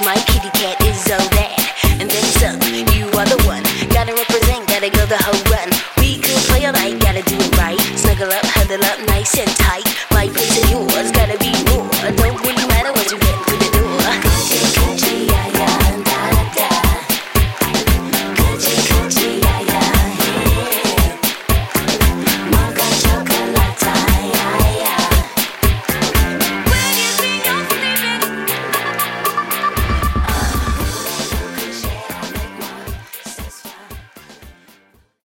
my kitty cat is all that. And then some, you are the one. Gotta represent, gotta go the whole run. We could play all night, gotta do it right. Snuggle up, huddle up, nice and tight.